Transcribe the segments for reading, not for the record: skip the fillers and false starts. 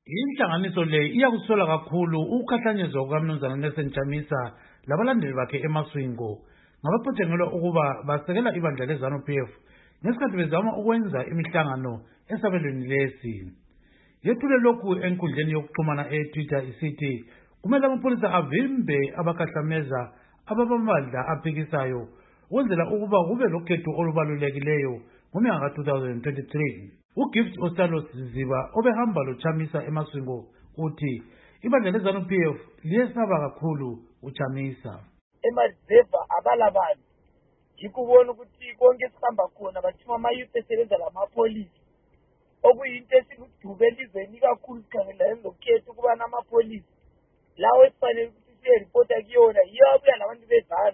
Inhlanganiso le iyakusola kakhulu ukukhahlanyezwa kukaMnumzana Nelson Chamisa labalandeli bakhe eMaswingo ngabaphotshengelwa ukuba basekela ibandla leZANU-PF ngesikhathi bezama ukwenza imihlangano esabelweni lesi. Yethule lokhu enkundleni yokuxhumana eTwitter isithi kumele amapholisa avimbe abakhahlameza ababamandla aphikisayo ukwenzela ukuba kube lokhetho olubalulekileyo ngomnyaka ka-2023. uGift Ostalos Ziziba obehamba loChamisa eMaswingo uthi ibandla leZANU-PF liyesaba kakhulu uChamisa. Emadeva abalabantu yikubona ukuthi konke sihamba khona bathuma amayouth esebenza lamapolisi okuyinto esikudube elizweni kakhulu sikhangela lokhetho kuba namapolisi lawo esifanele ukuthi siyeripota kuyona yiyo abuya labantu bezana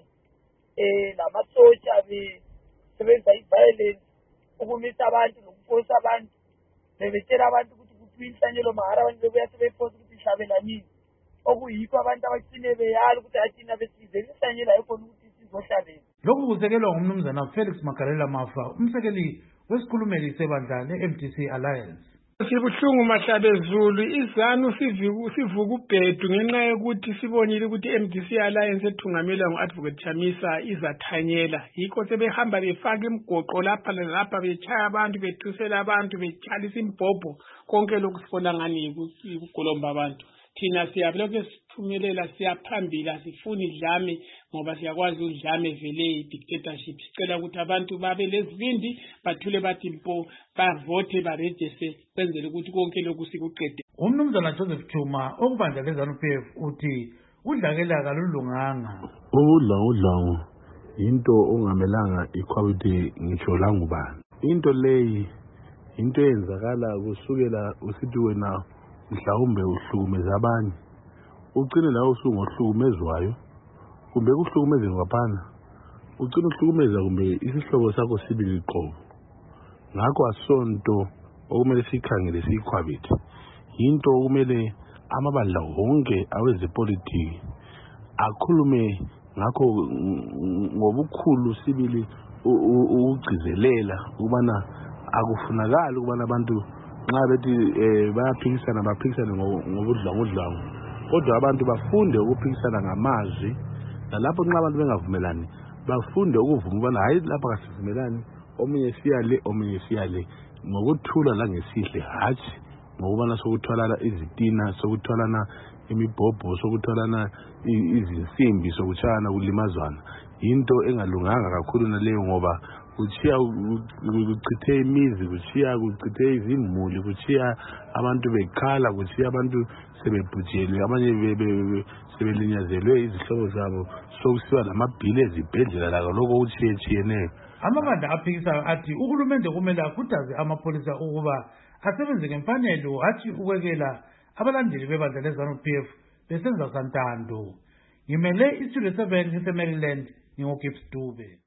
lamasotsha besebenza i-violence ukumisa abantu nokuphosa abantu bebetshela abantu ukuthi kuphi inhlanyelo mahara abantu bebuya sebephosa ukuthi ihlabelanini okuyikho abantu abagcine beyala ukuthi athina besize inhlanyelo ayikhona ukuthi sizohlabela. Lokhu kusekelwa ngumnumzana Felix Magalela Mafa, umsekeli wesikhulumeli sebandla le-MDC Alliance. Sibuhlungu Mahlabezulu, iZANU sivuka ubhedu ngenxa yokuthi sibonile ukuthi MDC Alliance ethungamelwa ngu-Advocate Chamisa izathanyela. Yikho sebehamba befaka imigoqo lapha lalapha bechaya abantu, bethusela abantu, bechalisa imbhobho, konke lokhu sibona ngani ukugolomba abantu. Thina siyabulokhu siphumelela siyaphambili asifuni idlame ngoba siyakwazi udlame vele i-dictatorship. Sicela ukuthi abantu babe lezibindi bathule bathi mpo bavote baregister kwenzela ukuthi konke lokhu sikuqede. Umnumzana Joseph Chuma okubandla leZANU-PF uthi udlakela kalulunganga. Udlangu into ongamelanga ikhwabithe ngisho la ngubani. Into leyi into eyenzakala kusukela usithi wena mhlawumbe uhlukumeza abanye ugcine lawo usungohlukumezwayo kumbe kuhlukumeze ngaphana ugcine uhlukumeza kumbe isihlobo sakho sibili qobo. Ngakho asonto okumele sikhangele sikhwabithe into okumele amabandla wonke awezepolitiki akhulume ngakho ngobukhulu sibili ukugcizelela ukubana akufunakala ukubana abantu nxa bethi bayaphikisana ngobudlangudlangu kodwa abantu bafunde ukuphikisana ngamazwi nalapho nxa abantu bengavumelani bafunde ukuvuma ubana hayi lapha kasivumelani omunye siyale omunye siyale ngokuthula langesihle hatshi ngokubana sokuthwalana izitina sokuthwalana imibhobho sokuthwalana izinsimbi sokuchayana kulimazwana into engalunganga kakhulu naleyo ngoba kuchiya kuchithe imizi kuchithe izimuli kuchiya abantu bekhala kuchiya abantu sebebhujelwe abanye sebelinyazelwe izihlobo zabo sokusiba lamabhili ezibhedlela lakho lokho kuchiyeneyo. Amabandla aphikisayo athi uhulumende kumele akhuthaze amapholisa ukuba asebenze ngemfanelo hatshi ukwekela abalandeli bebandla leZANU-PF besenza santando. Ngimele iStudio 7 eMaryland, nginguGibbs Dube.